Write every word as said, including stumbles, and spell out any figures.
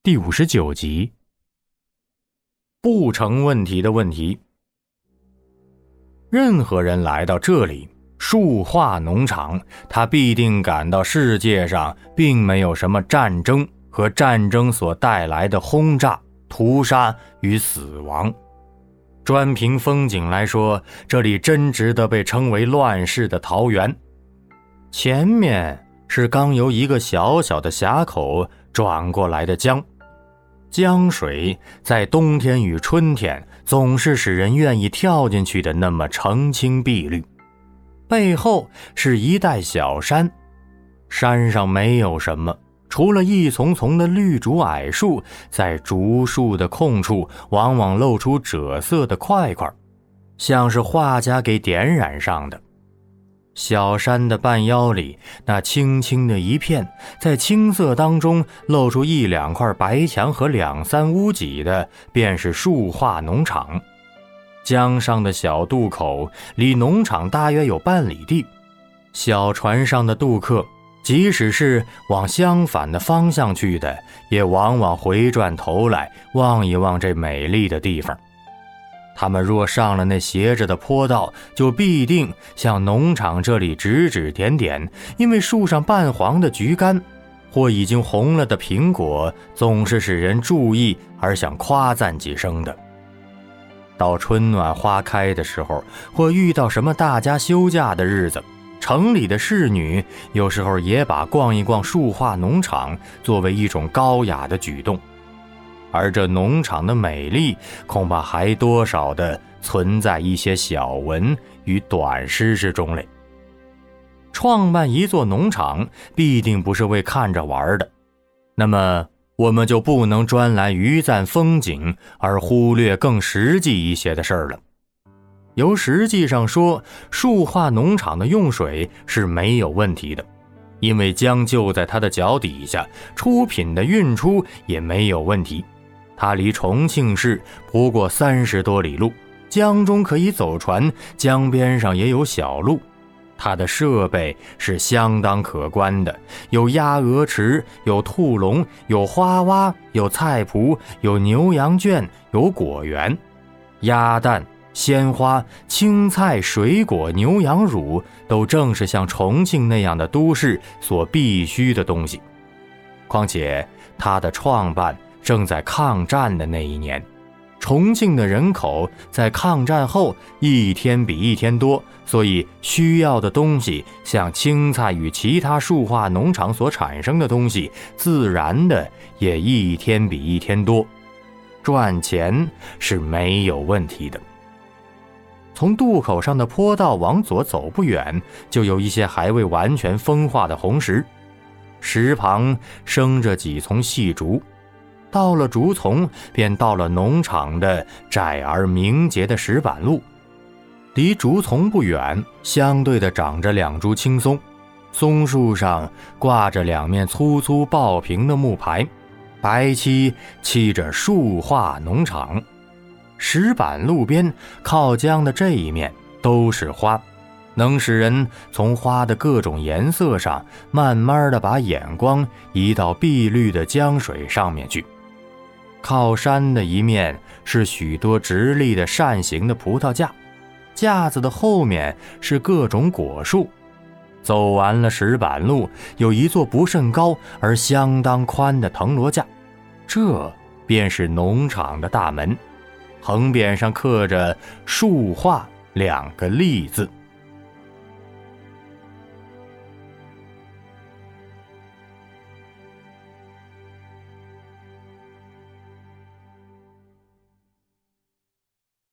第五十九集，不成问题的问题。任何人来到这里树化农场，他必定感到世界上并没有什么战争和战争所带来的轰炸、屠杀与死亡。专凭风景来说，这里真值得被称为乱世的桃源。前面是刚由一个小小的峡口转过来的江，江水在冬天与春天总是使人愿意跳进去的那么澄清碧绿。背后是一带小山，山上没有什么，除了一丛丛的绿竹矮树，在竹树的空处往往露出赭色的块块，像是画家给点染上的。小山的半腰里，那青青的一片，在青色当中露出一两块白墙和两三屋脊的，便是树化农场。江上的小渡口离农场大约有半里地，小船上的渡客即使是往相反的方向去的，也往往回转头来望一望这美丽的地方。他们若上了那斜着的坡道，就必定向农场这里指指点点，因为树上半黄的橘柑或已经红了的苹果总是使人注意而想夸赞几声的。到春暖花开的时候，或遇到什么大家休假的日子，城里的侍女有时候也把逛一逛树化农场作为一种高雅的举动。而这农场的美丽，恐怕还多少的存在一些小文与短诗之中嘞。创办一座农场必定不是为看着玩的，那么我们就不能专来余赞风景，而忽略更实际一些的事儿了。由实际上说，树化农场的用水是没有问题的，因为江就在它的脚底下，出品的运出也没有问题。它离重庆市不过三十多里路，江中可以走船，江边上也有小路。它的设备是相当可观的，有鸭鹅池，有兔笼，有花洼，有菜圃，有牛羊圈，有果园。鸭蛋、鲜花、青菜、水果、牛羊乳都正是像重庆那样的都市所必须的东西。况且它的创办正在抗战的那一年，重庆的人口在抗战后一天比一天多，所以需要的东西，像青菜与其他树化农场所产生的东西，自然的也一天比一天多，赚钱是没有问题的。从渡口上的坡道往左走不远，就有一些还未完全风化的红石，石旁生着几丛细竹。到了竹丛，便到了农场的窄而明洁的石板路。离竹丛不远，相对的长着两株青松，松树上挂着两面粗粗抱平的木牌，白漆漆着树化农场。石板路边靠江的这一面都是花，能使人从花的各种颜色上慢慢的把眼光移到碧绿的江水上面去。靠山的一面是许多直立的扇形的葡萄架，架子的后面是各种果树。走完了石板路，有一座不甚高而相当宽的藤萝架，这便是农场的大门，横匾上刻着树化两个立字。